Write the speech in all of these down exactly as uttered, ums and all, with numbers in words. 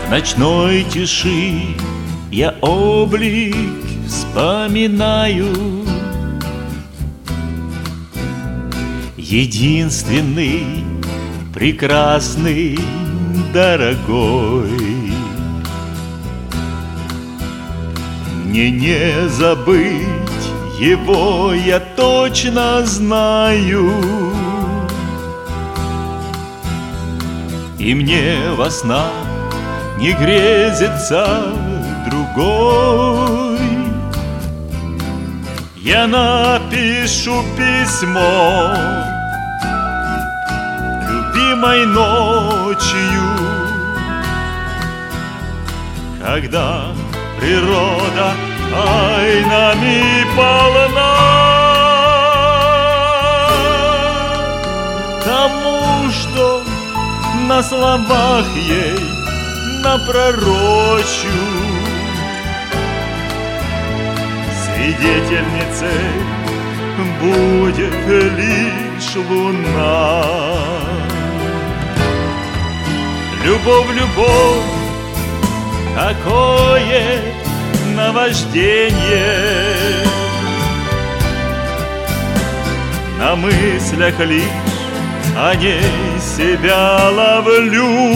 В ночной тиши я облик вспоминаю, единственный, прекрасный, дорогой. Мне не забыть его, я точно знаю, и мне во снах не грезится другой. Я напишу письмо любимой ночью, когда природа тайнами полна. Тому, что на словах ей напророчу, свидетельницей будет лишь луна. Любовь, любовь, какое наваждение! На мыслях лишь о ней себя ловлю.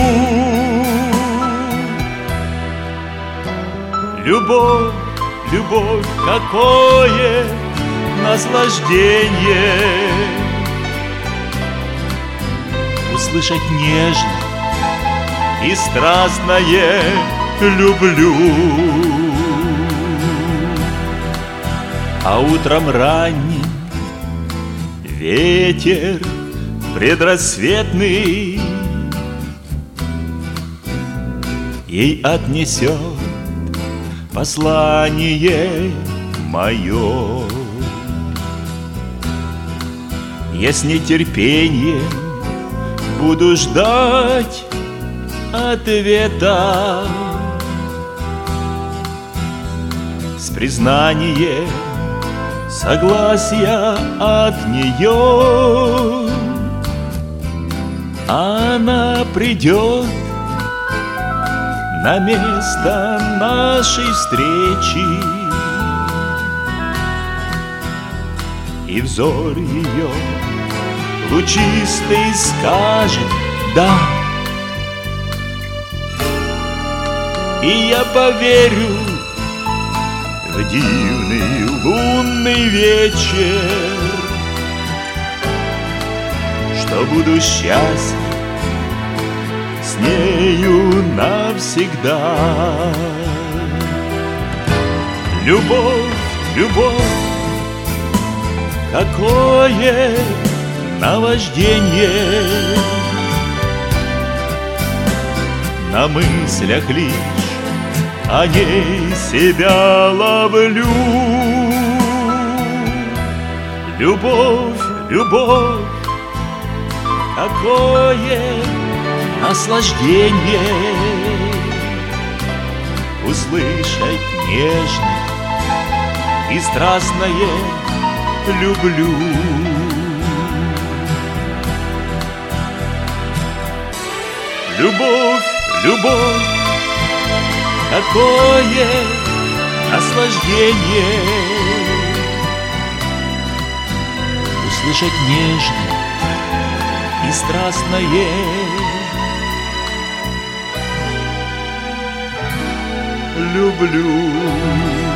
Любовь, любовь, какое наслаждение! Услышать нежно и страстное люблю. А утром ранним ветер предрассветный ей отнесет послание мое. Я с нетерпением буду ждать ответа с признанием согласия от нее. Она придет на место нашей встречи, и взор ее лучистый скажет «да». И я поверю в дивный лунный вечер, что буду счастлив с нею навсегда. Любовь, любовь, какое наваждение! На мыслях лишь о ней себя ловлю. Любовь, любовь, какое наслаждение! Услышать нежное и страстное люблю. Любовь, любовь, какое наслаждение! Услышать нежное и страстное люблю.